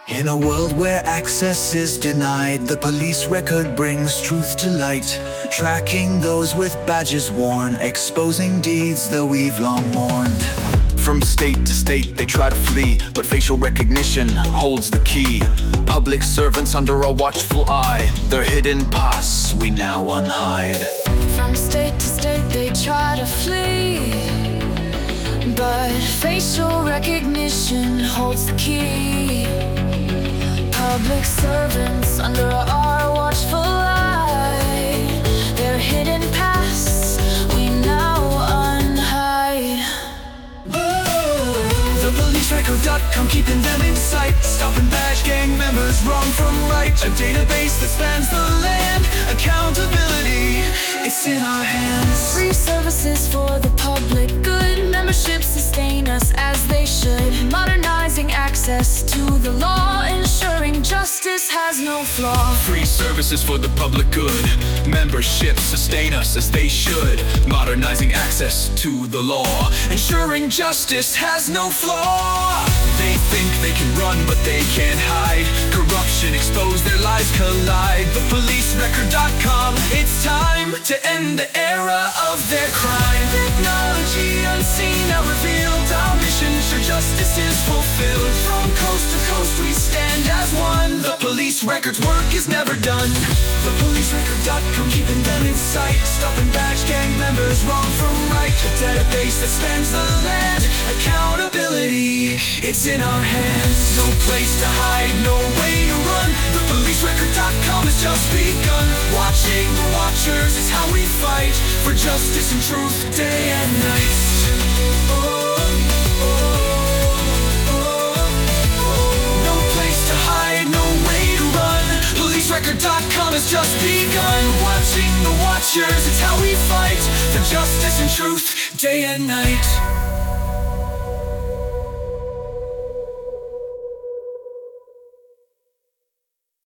In a world where access is denied, the police record brings truth to light, tracking those with badges worn, exposing deeds that we've long mourned. From state to state they try to flee, but facial recognition holds the key. Public servants under a watchful eye, their hidden past we now unhide. From state to state they try to flee, but facial recognition holds the key. Public servants under our watchful eye, their hidden pasts we now unhide. ThePoliceRecord.com, keeping them in sight, stopping badge gang members wrong from right. A database that spans the land, accountability, it's in our hands. Free services for the public good, memberships sustain us as they should. Modernizing access to the law, ensuring justice has no flaw. Free services for the public good, memberships sustain us as they should. Modernizing access to the law, ensuring justice has no flaw. They think they can run but they can't hide, corruption exposed, their lives collide. ThePoliceRecord.com, it's time to end the era of their crime. Technology unseen now revealed, our mission sure justice is fulfilled. From coast to coast we stand as one, the police record's work is never done. ThePoliceRecord.com, keeping them in sight, stopping badge gang members wrong from right. A database that spans the land, accountability, it's in our hands. No place to hide, no way to run, ThePoliceRecord.com has just begun. Watching the watchers is how we fight for justice and truth day and night. No place to hide, no way to run, ThePoliceRecord.com has just begun. Watching the watchers, it's how we fight for justice and truth day and night.